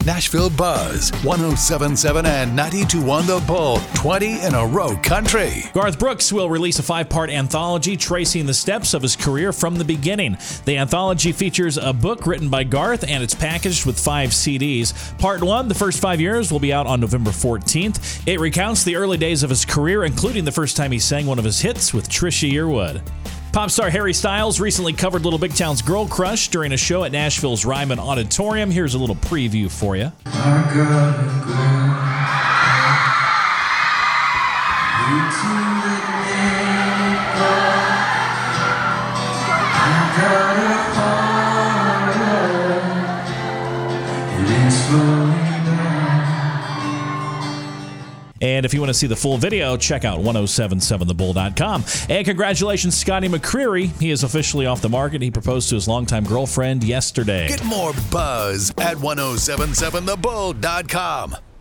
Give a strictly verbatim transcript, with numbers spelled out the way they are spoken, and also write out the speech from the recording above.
Nashville Buzz, one oh seven point seven and ninety-two point one The Bull, twenty in a row country. Garth Brooks will release a five-part anthology tracing the steps of his career from the beginning. The anthology features a book written by Garth, and it's packaged with five C Ds. Part one, the first five years, will be out on November fourteenth. It recounts the early days of his career, including the first time he sang one of his hits with Trisha Yearwood. Pop star Harry Styles recently covered Little Big Town's Girl Crush during a show at Nashville's Ryman Auditorium. Here's a little preview for you. I gotta go into the neighbor. I got a heart, it ain't slowing down. And if you want to see the full video, check out ten seventy-seven the bull dot com. And congratulations, Scotty McCreery. He is officially off the market. He proposed to his longtime girlfriend yesterday. Get more buzz at ten seventy-seven the bull dot com.